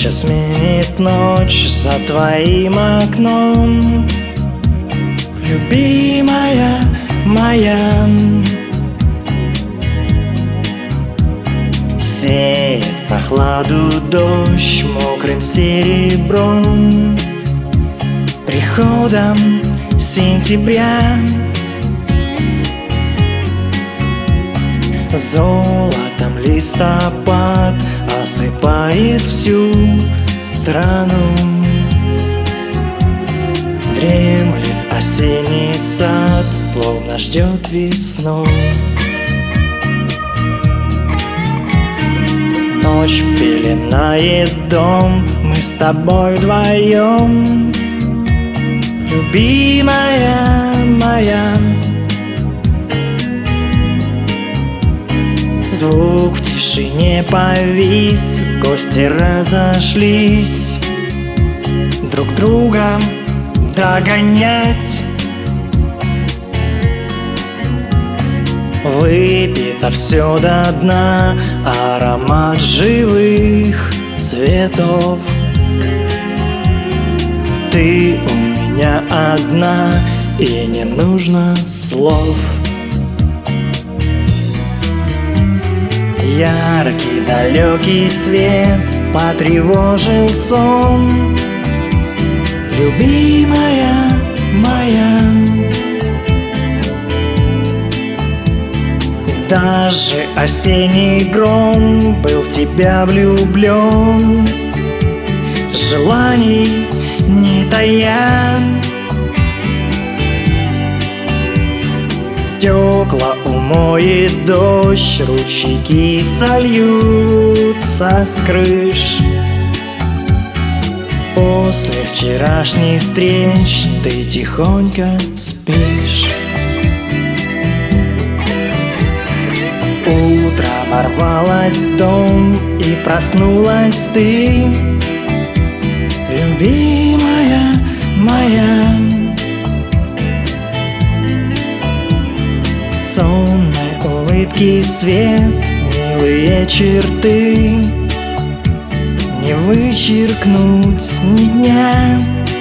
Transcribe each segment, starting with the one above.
Молча сменит ночь за твоим окном. Любимая моя, сеет прохладу дождь мокрым серебром. С приходом сентября золотом листопад осыпает всю страну. Дремлет осенний сад, словно ждет весну. Ночь пеленает дом, мы с тобой вдвоем. Любимая моя, звук в тишине повис, гости разошлись. Друг друга догонять. Выпито все до дна, аромат живых цветов. Ты у меня одна, и не нужно слов. Яркий далекий свет потревожил сон. Любимая моя, даже осенний гром был в тебя влюблен. Желаний не тая, стекла умоет дождь, ручейки сольются с крыш. После вчерашних встреч ты тихонько спишь. Утро ворвалось в дом, и проснулась ты. Любимая моя, в сонной улыбке свет, милые черты. Не вычеркнуть ни дня.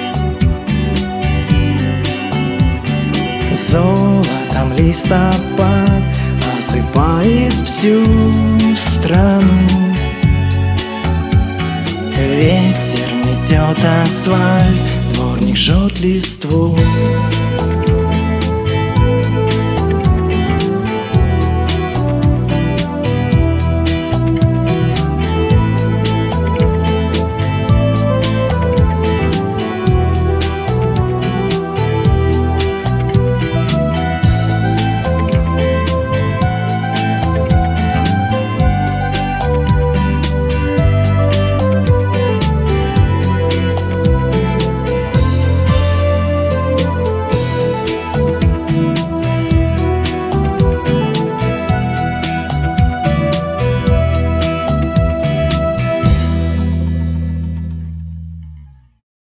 Золотом листопад осыпает всю страну. Ветер метет асфальт, дворник жжет листву.